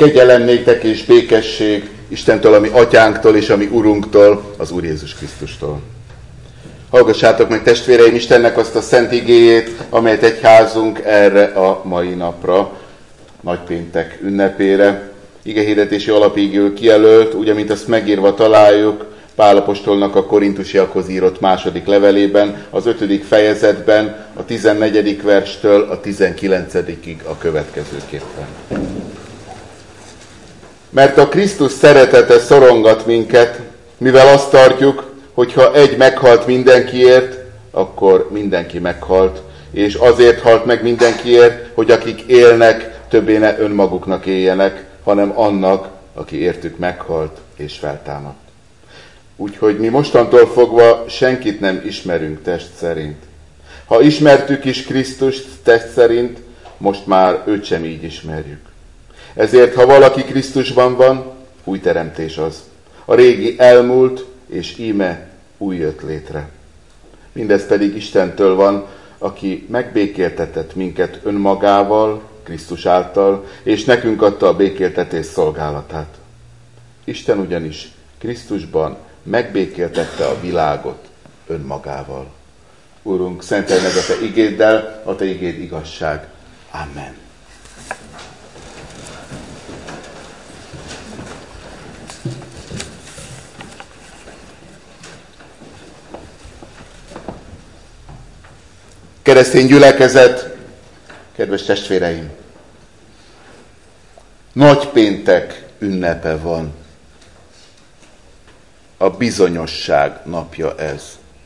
Kegyelem néktek és békesség Istentől, ami atyánktól és ami Urunktól, az Úr Jézus Krisztustól. Hallgassátok meg, testvéreim, Istennek azt a szent igéjét, amelyet egyházunk erre a mai napra, nagypéntek ünnepére, igehirdetési alapigül kijelölt, úgy, amint azt megírva találjuk Pál apostolnak a korintusiakhoz írott második levelében, az 5. fejezetben, a 14. verstől a 19-ig a következőképpen. Mert a Krisztus szeretete szorongat minket, mivel azt tartjuk, hogy ha egy meghalt mindenkiért, akkor mindenki meghalt, és azért halt meg mindenkiért, hogy akik élnek, többé ne önmaguknak éljenek, hanem annak, aki értük meghalt és feltámadt. Úgyhogy mi mostantól fogva senkit nem ismerünk test szerint. Ha ismertük is Krisztust test szerint, most már őt sem így ismerjük. Ezért, ha valaki Krisztusban van, új teremtés az. A régi elmúlt, és íme új jött létre. Mindez pedig Istentől van, aki megbékéltetett minket önmagával, Krisztus által, és nekünk adta a békéltetés szolgálatát. Isten ugyanis Krisztusban megbékéltette a világot önmagával. Úrunk, szentelj meg a Te igéddel, a Te igéd igazság. Amen. Keresztény gyülekezet, kedves testvéreim! Nagypéntek ünnepe van. A bizonyosság napja ez.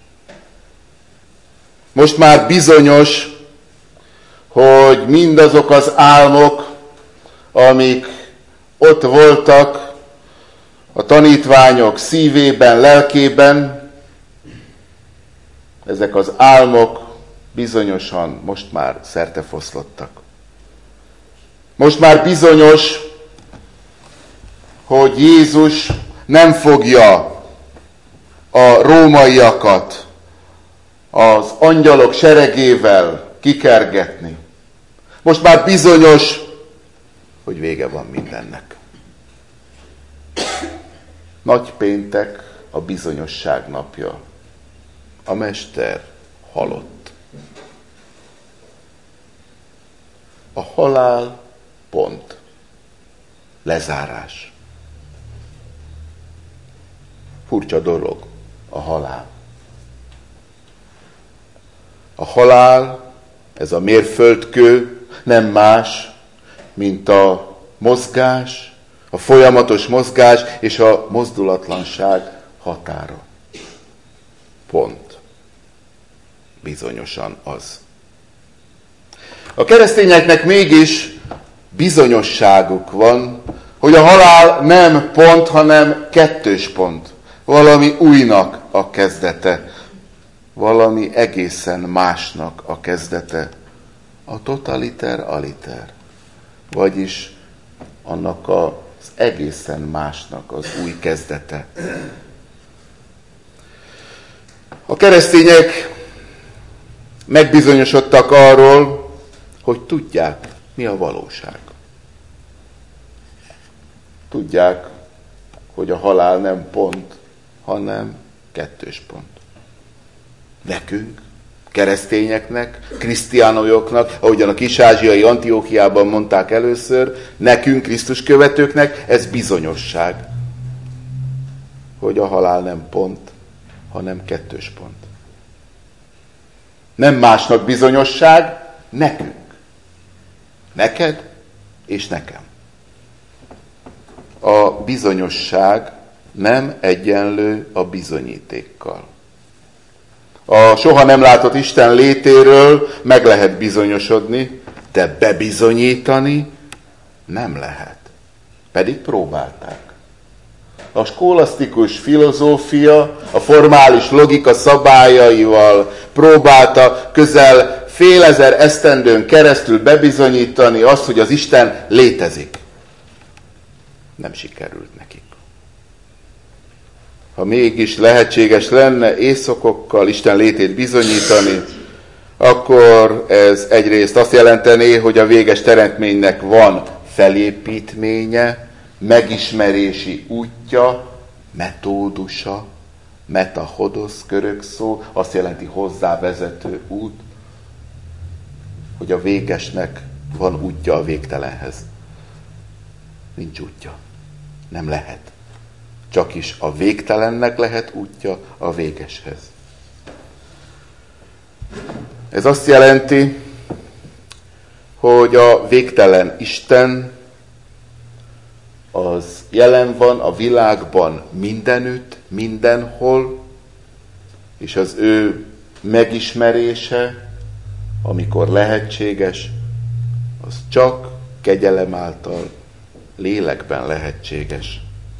Most már bizonyos, hogy mindazok az álmok, amik ott voltak a tanítványok szívében, lelkében, ezek az álmok bizonyosan most már szertefoszlottak. Most már bizonyos, hogy Jézus nem fogja a rómaiakat az angyalok seregével kikergetni. Most már bizonyos, hogy vége van mindennek. Nagypéntek a bizonyosság napja. A Mester halott. A halál pont. Lezárás. Furcsa dolog a halál. A halál, ez a mérföldkő, nem más, mint a mozgás, a folyamatos mozgás és a mozdulatlanság határa. Pont. Bizonyosan az. A keresztényeknek mégis bizonyosságuk van, hogy a halál nem pont, hanem kettős pont. Valami újnak a kezdete. Valami egészen másnak a kezdete. A totaliter aliter. Vagyis annak az egészen másnak az új kezdete. A keresztények megbizonyosodtak arról, hogy tudják, mi a valóság. Tudják, hogy a halál nem pont, hanem kettős pont. Nekünk, keresztényeknek, krisztiánojoknak, ahogyan a kis-ázsiai Antiókiában mondták először, nekünk, Krisztus követőknek ez bizonyosság, hogy a halál nem pont, hanem kettős pont. Nem másnak bizonyosság, nekünk. Neked és nekem. A bizonyosság nem egyenlő a bizonyítékkal. A soha nem látott Isten létéről meg lehet bizonyosodni, de bebizonyítani nem lehet. Pedig próbálták. A skolasztikus filozófia a formális logika szabályaival próbálta közel fél ezer esztendőn keresztül bebizonyítani azt, hogy az Isten létezik. Nem sikerült nekik. Ha mégis lehetséges lenne éjszakokkal Isten létét bizonyítani, akkor ez egyrészt azt jelentené, hogy a véges teremtménynek van felépítménye, megismerési útja, metódusa, metahodosz görög szó, azt jelenti hozzávezető út, hogy a végesnek van útja a végtelenhez. Nincs útja. Nem lehet. Csak is a végtelennek lehet útja a végeshez. Ez azt jelenti, hogy a végtelen Isten az jelen van a világban mindenütt, mindenhol, és az ő megismerése, amikor lehetséges, az csak kegyelem által, lélekben lehetséges.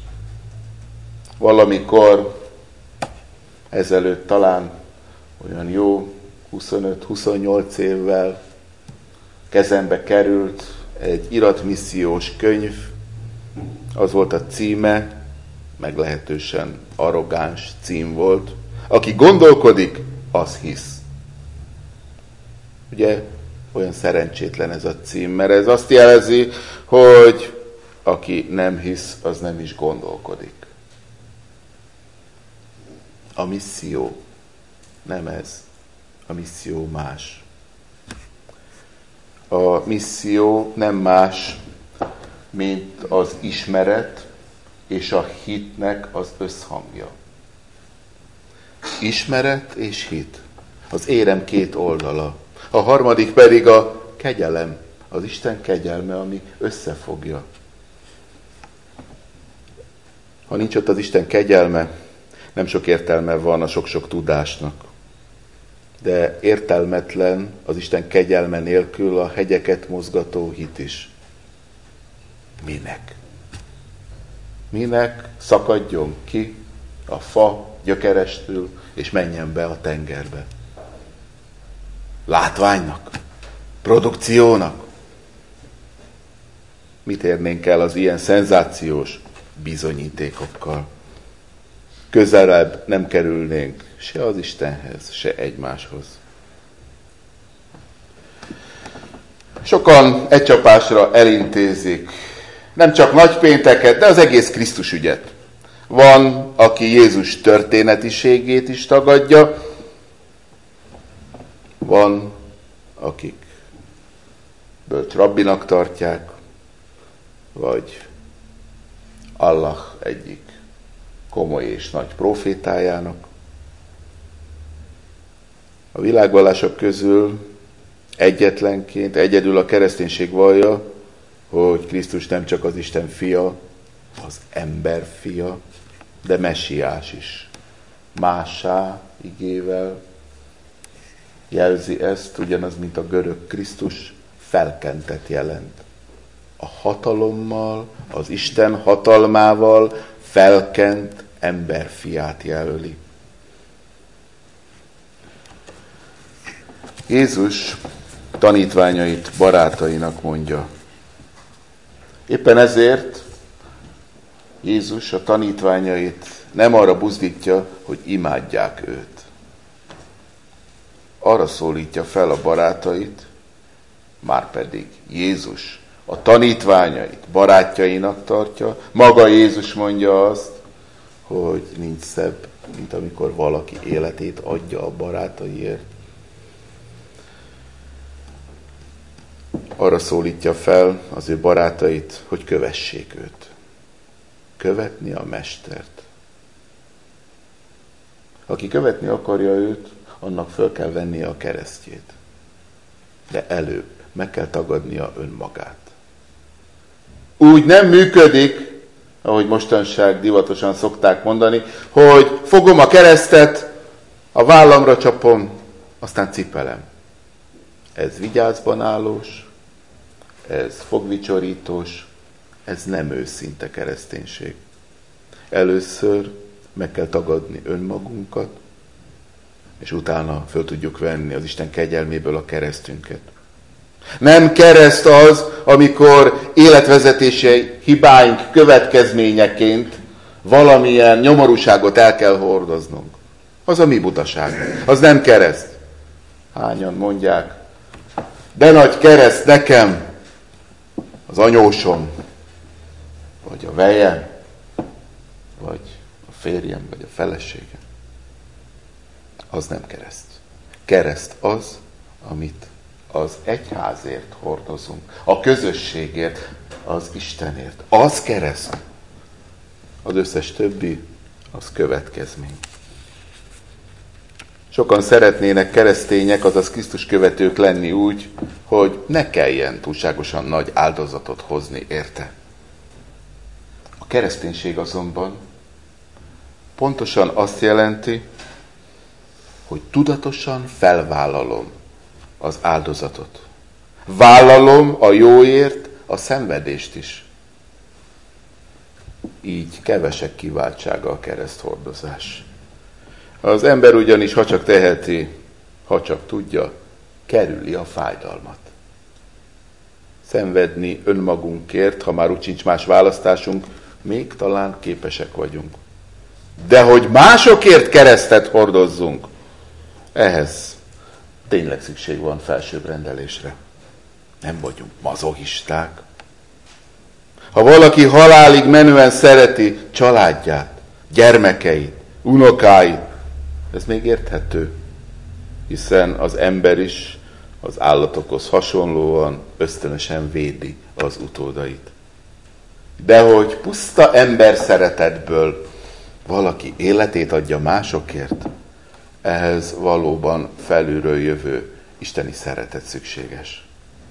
Valamikor ezelőtt talán olyan jó 25-28 évvel kezembe került egy iratmissziós könyv, az volt a címe, meglehetősen arrogáns cím volt. Aki gondolkodik, az hisz. Ugye olyan szerencsétlen ez a cím, mert ez azt jelzi, hogy aki nem hisz, az nem is gondolkodik. A misszió nem ez. A misszió más. A misszió nem más, mint az ismeret és a hitnek az összhangja. Ismeret és hit. Az érem két oldala. A harmadik pedig a kegyelem, az Isten kegyelme, ami összefogja. Ha nincs ott az Isten kegyelme, nem sok értelme van a sok-sok tudásnak. De értelmetlen az Isten kegyelme nélkül a hegyeket mozgató hit is. Minek? Minek szakadjon ki a fa gyökerestül, és menjen be a tengerbe? Látványnak? Produkciónak? Mit érnénk el az ilyen szenzációs bizonyítékokkal? Közelebb nem kerülnénk se az Istenhez, se egymáshoz. Sokan egy csapásra elintézik nem csak nagypénteket, de az egész Krisztus ügyet. Van, aki Jézus történetiségét is tagadja, van, akik bölcs rabbinak tartják, vagy Allah egyik komoly és nagy profétájának. A világvallások közül egyetlenként, egyedül a kereszténység vallja, hogy Krisztus nem csak az Isten fia, az ember fia, de messiás is. Mássá igével jelzi ezt, ugyanaz, mint a görög Krisztus, felkentet jelent. A hatalommal, az Isten hatalmával felkent emberfiát jelöli. Jézus tanítványait barátainak mondja. Éppen ezért Jézus a tanítványait nem arra buzdítja, hogy imádják őt. Arra szólítja fel a barátait, márpedig Jézus a tanítványait barátjainak tartja. Maga Jézus mondja azt, hogy nincs szebb, mint amikor valaki életét adja a barátaiért. Arra szólítja fel az ő barátait, hogy kövessék őt. Követni a mestert. Aki követni akarja őt, annak föl kell vennie a keresztjét. De előbb meg kell tagadnia önmagát. Úgy nem működik, ahogy mostanság divatosan szokták mondani, hogy fogom a keresztet, a vállamra csapom, aztán cipelem. Ez vigyázban állós, ez fogvicsorítós, ez nem őszinte kereszténység. Először meg kell tagadni önmagunkat, és utána föl tudjuk venni az Isten kegyelméből a keresztünket. Nem kereszt az, amikor életvezetési hibáink következményeként valamilyen nyomorúságot el kell hordoznunk. Az a mi butaság. Az nem kereszt. Hányan mondják, de nagy kereszt nekem. az anyósom, vagy a vejem, vagy a férjem, vagy a feleségem. Az nem kereszt. Kereszt az, amit az egyházért hordozunk, a közösségért, az Istenért. Az kereszt. Az összes többi, az következmény. Sokan szeretnének keresztények, azaz Krisztus követők lenni úgy, hogy ne kelljen túlságosan nagy áldozatot hozni érte. A kereszténység azonban pontosan azt jelenti, hogy tudatosan felvállalom az áldozatot. Vállalom a jóért a szenvedést is. Így kevesek kiváltsága a kereszthordozás. Az ember ugyanis, ha csak teheti, ha csak tudja, kerüli a fájdalmat. Szenvedni önmagunkért, ha már úgy sincs más választásunk, még talán képesek vagyunk. De hogy másokért keresztet hordozzunk, ehhez tényleg szükség van felsőbb rendelésre. Nem vagyunk mazohisták. Ha valaki halálig menően szereti családját, gyermekeit, unokáit, ez még érthető, hiszen az ember is az állatokhoz hasonlóan ösztönösen védi az utódait. De hogy puszta ember szeretetből valaki életét adja másokért, ehhez valóban felülről jövő isteni szeretet szükséges.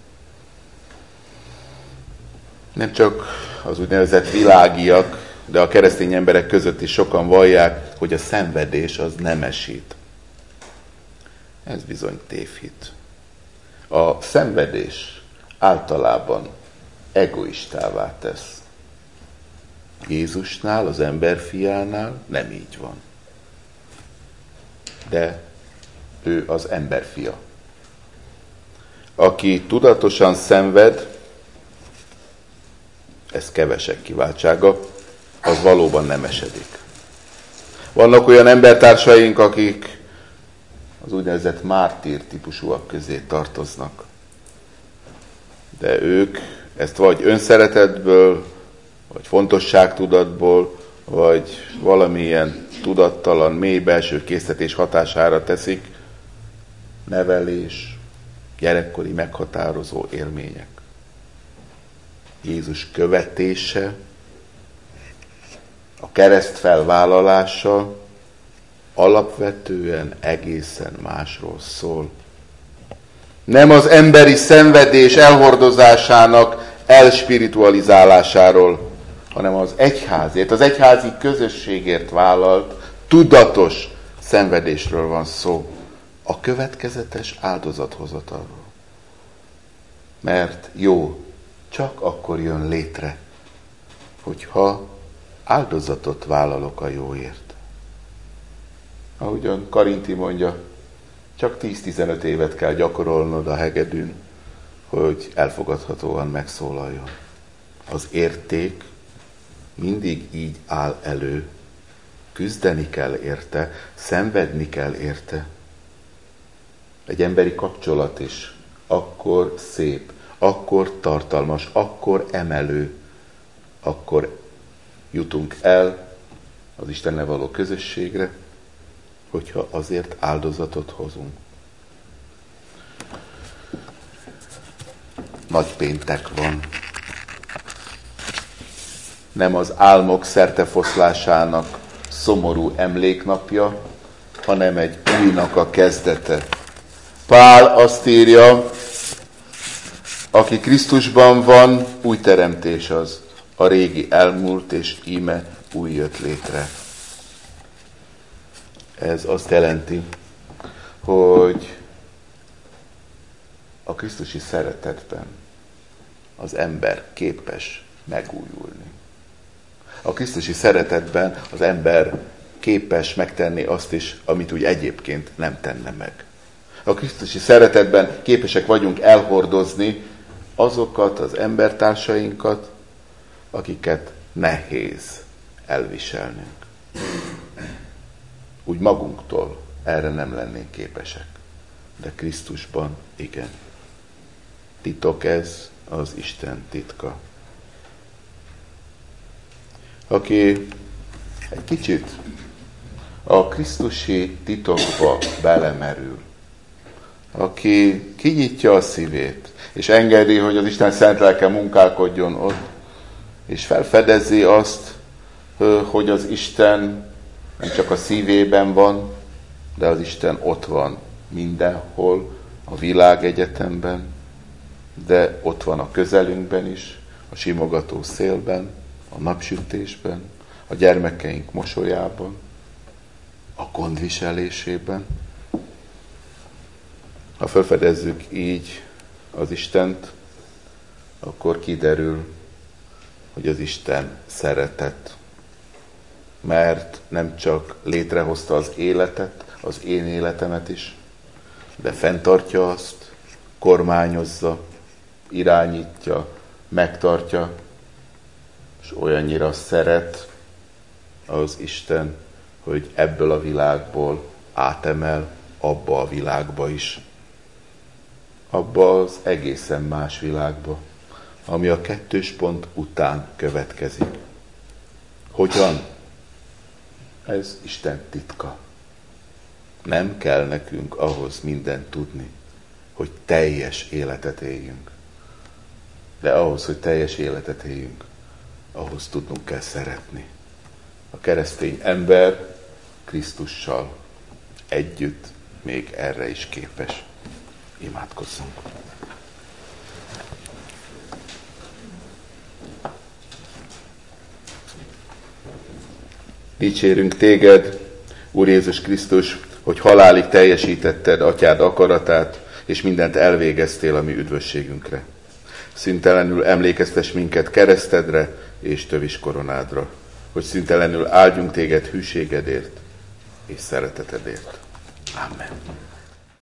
Nem csak az úgynevezett világiak, de a keresztény emberek között is sokan vallják, hogy a szenvedés az nemesít. Ez bizony tévhit. A szenvedés általában egoistává tesz. Jézusnál, az emberfiánál nem így van. De ő az emberfia. Aki tudatosan szenved, ez kevesek kiváltsága, az valóban nem esedik. Vannak olyan embertársaink, akik az úgynevezett mártír típusúak közé tartoznak. De ők ezt vagy önszeretetből, vagy fontosságtudatból, vagy valamilyen tudattalan, mély belső késztetés hatására teszik, nevelés, gyerekkori meghatározó élmények. Jézus követése, a kereszt felvállalása alapvetően egészen másról szól. Nem az emberi szenvedés elhordozásának elspiritualizálásáról, hanem az egyházért, az egyházi közösségért vállalt, tudatos szenvedésről van szó. A következetes áldozathozatalról. Mert jó csak akkor jön létre, hogyha áldozatot vállalok a jóért. Ahogyan Karinti mondja, csak 10-15 évet kell gyakorolnod a hegedűn, hogy elfogadhatóan megszólaljon. Az érték mindig így áll elő. Küzdeni kell érte, szenvedni kell érte. Egy emberi kapcsolat is akkor szép, akkor tartalmas, akkor emelő, akkor jutunk el az Istennel való közösségre, hogyha azért áldozatot hozunk. Nagypéntek van. Nem az álmok szertefoszlásának szomorú emléknapja, hanem egy újnak a kezdete. Pál azt írja, aki Krisztusban van, új teremtés az. A régi elmúlt, és íme új jött létre. Ez azt jelenti, hogy a krisztusi szeretetben az ember képes megújulni. A krisztusi szeretetben az ember képes megtenni azt is, amit úgy egyébként nem tenne meg. A krisztusi szeretetben képesek vagyunk elhordozni azokat az embertársainkat, akiket nehéz elviselnünk. Úgy magunktól erre nem lennénk képesek. De Krisztusban igen. Titok ez, az Isten titka. Aki egy kicsit a krisztusi titokba belemerül, aki kinyitja a szívét, és engedi, hogy az Isten szent lelke munkálkodjon ott, és felfedezi azt, hogy az Isten nem csak a szívében van, de az Isten ott van mindenhol, a világegyetemben, de ott van a közelünkben is, a simogató szélben, a napsütésben, a gyermekeink mosolyában, a gondviselésében. Ha felfedezzük így az Istent, akkor kiderül, hogy az Isten szeretet. Mert nem csak létrehozta az életet, az én életemet is, de fenntartja azt, kormányozza, irányítja, megtartja, és olyannyira szeret az Isten, hogy ebből a világból átemel abba a világba is. Abba az egészen más világba, ami a 2. pont után következik. Hogyan? Ez Isten titka. Nem kell nekünk ahhoz mindent tudni, hogy teljes életet éljünk. De ahhoz, hogy teljes életet éljünk, ahhoz tudnunk kell szeretni. A keresztény ember Krisztussal együtt még erre is képes. Imádkozzunk! Dicsérünk téged, Úr Jézus Krisztus, hogy halálig teljesítetted atyád akaratát, és mindent elvégeztél a mi üdvösségünkre. Szüntelenül emlékeztess minket keresztedre és tövis koronádra, hogy szüntelenül áldjunk téged hűségedért és szeretetedért. Amen.